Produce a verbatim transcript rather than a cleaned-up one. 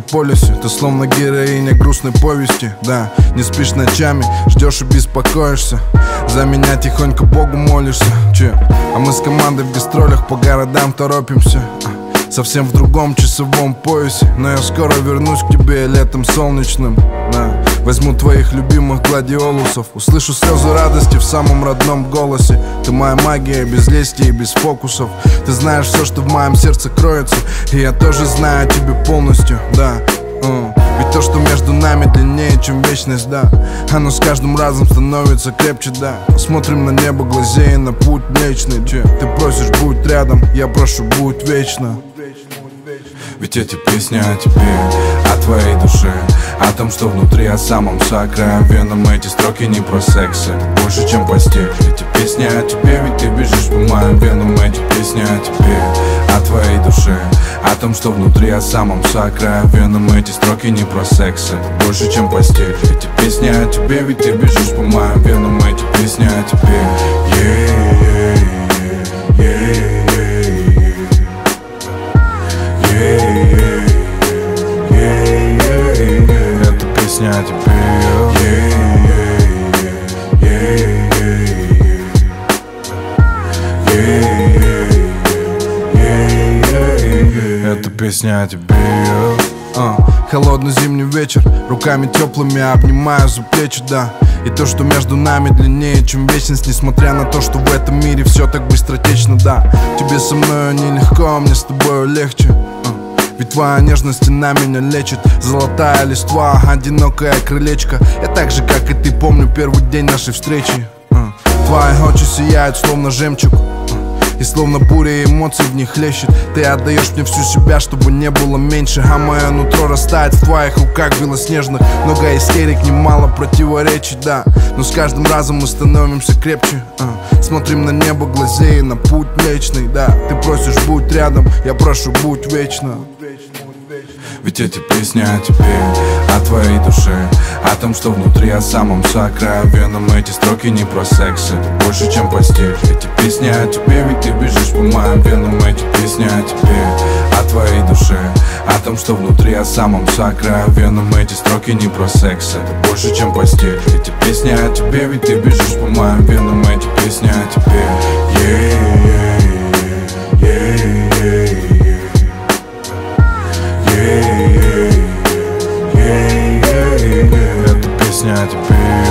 полюсе. Ты словно героиня грустной повести. Да, не спишь ночами, ждешь и беспокоишься. За меня тихонько Богу молишься. Че? А мы с командой в гастролях по городам торопимся. Совсем в другом часовом поясе. Но я скоро вернусь к тебе летом солнечным. Да. Возьму твоих любимых гладиолусов. Услышу слезы радости в самом родном голосе. Ты моя магия, без лести и без фокусов. Ты знаешь все, что в моем сердце кроется. И я тоже знаю тебя полностью, да. uh. Ведь то, что между нами длиннее, чем вечность, да. Оно с каждым разом становится крепче, да. Смотрим на небо, глазея на путь млечный. Че? Ты просишь, будь рядом, я прошу, будь вечно. Ведь эти песни о тебе, о твоей душе, о том, что внутри, о самом сокровенном. Эти строки не про секс, это больше, чем постель. Эти песни о тебе, ведь ты бежишь по моим венам. Эти песни о тебе, о твоей душе, о том, что внутри, о самом сокровенном. Эти строки не про секс, это больше, чем постель. Эти песни о тебе, ведь ты бежишь по моим венам. Эти песни о тебе, yeah, yeah, yeah. Это песня о тебе. Это песня о тебе. Uh, холодный зимний вечер, руками теплыми обнимаю за плечи, да. И то, что между нами длиннее, чем вечность. Несмотря на то, что в этом мире все так быстротечно, да. Тебе со мною нелегко, мне с тобою легче. uh. Ведь твоя нежность стена меня лечит. Золотая листва, одинокое крылечко. Я так же, как и ты, помню первый день нашей встречи. uh. Твои очи сияют, словно жемчуг, и словно буря эмоций в них хлещет. Ты отдаешь мне всю себя, чтобы не было меньше. А мое нутро растает в твоих руках белоснежных. Много истерик, немало противоречий, да. Но с каждым разом мы становимся крепче. а. Смотрим на небо, глазея на путь млечный, да. Ты просишь, будь рядом, я прошу, будь вечно. Ведь эти песни о тебе, о твоей душе, о том, что внутри, о самом сокровенном. Эти строки не про секс, это больше, чем постель. Эти песни о тебе, ведь ты бежишь по моим венам. Эти песни о тебе, о твоей душе, о том, что внутри, о самом сокровенном. Эти строки не про секс, это больше, чем постель. Эти песни о тебе, ведь ты бежишь по моим венам. Эти песни о тебе, yeah, yeah, yeah, yeah. Это песня о тебе.